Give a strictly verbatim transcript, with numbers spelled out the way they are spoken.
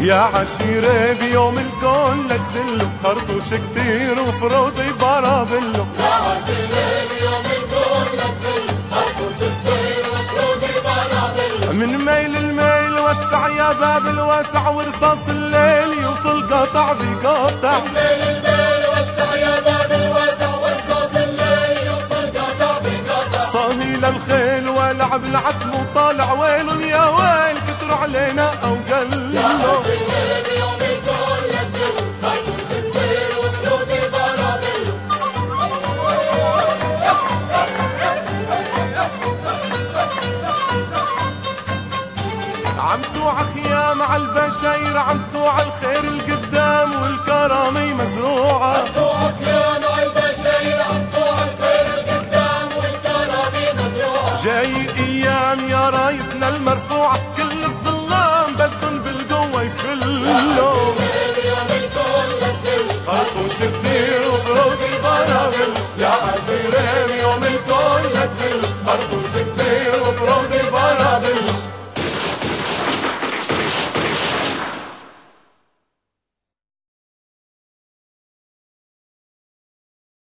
يا عشيرة بيوم الكون لا تدلوا خرطوش كتير وفروضي برابلو. يا عشيرة بيوم الكون لا تدلوا خرطوش كتير وفروضي برابلو. من ميل الميل وسع يا باب الوسع ورصاص الليل يوصل قطع بقطع. من ميل الميل وسع يا باب الوسع ورصاص الليل يوصل قطع بقطع. صهيل الخيل ولعب العتم وطالع ويل يا ويل كتر علينا او قلوا. يا عشيرة بيوم الكون لا تدلوا خرطوش كتير وفروضي برابلو. عم توع خيام على البشاير عم توع الخير القدام والكرامي مزروعة. عم توع خيام على البشاير عم توع الخير القدام والكرامي مزروعة. جاي ايام يا رايتنا المرفوعة كل الظلام بدن بالقوة يفلوا. خرطوش كتير وفروضي برابل. يا عشيرة بيوم الكون لا تدل خرطوش